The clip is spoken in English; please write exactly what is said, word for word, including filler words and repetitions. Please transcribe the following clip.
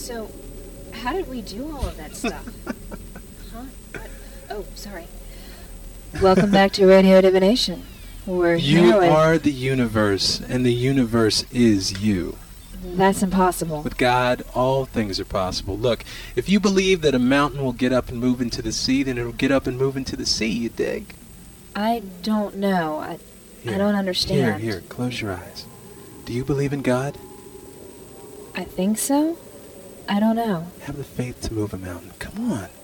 So, how did we do all of that stuff? Huh? What? Oh, sorry. Welcome back to Radio Divination. We're You here with... are the universe, and the universe is you. That's impossible. With God, all things are possible. Look, if you believe that a mountain will get up and move into the sea, then it'll get up and move into the sea, you dig? I don't know. I, Here, I don't understand. Here, here, close your eyes. Do you believe in God? I think so. I don't know. Have the faith to move a mountain. Come on.